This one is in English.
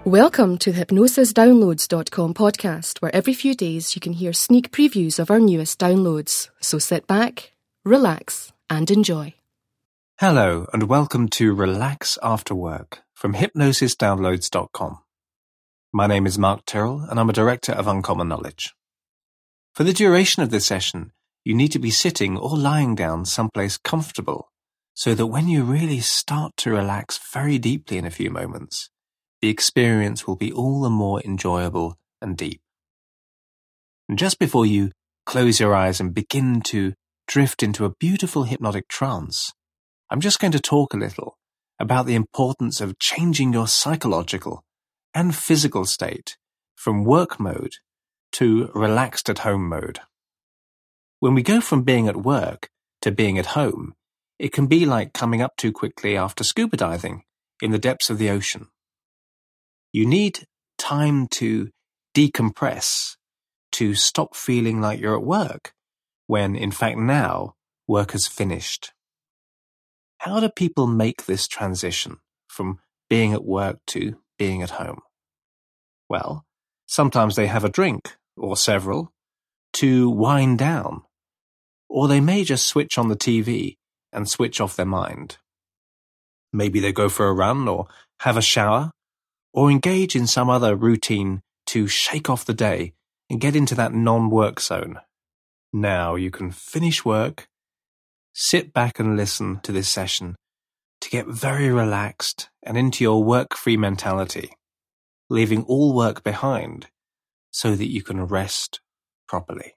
Welcome to the HypnosisDownloads.com podcast, where every few days you can hear sneak previews of our newest downloads. So sit back, relax, and enjoy. Hello, and welcome to Relax After Work from HypnosisDownloads.com. My name is Mark Tyrrell, and I'm a Director of Uncommon Knowledge. For the duration of this session, you need to be sitting or lying down someplace comfortable, so that when you really start to relax very deeply in a few moments, the experience will be all the more enjoyable and deep. And just before you close your eyes and begin to drift into a beautiful hypnotic trance, I'm just going to talk a little about the importance of changing your psychological and physical state from work mode to relaxed at home mode. When we go from being at work to being at home, it can be like coming up too quickly after scuba diving in the depths of the ocean. You need time to decompress, to stop feeling like you're at work, when in fact now work has finished. How do people make this transition from being at work to being at home? Well, sometimes they have a drink, or several, to wind down, or they may just switch on the TV and switch off their mind. Maybe they go for a run or have a shower, or engage in some other routine to shake off the day and get into that non-work zone. Now you can finish work, sit back and listen to this session to get very relaxed and into your work-free mentality, leaving all work behind so that you can rest properly.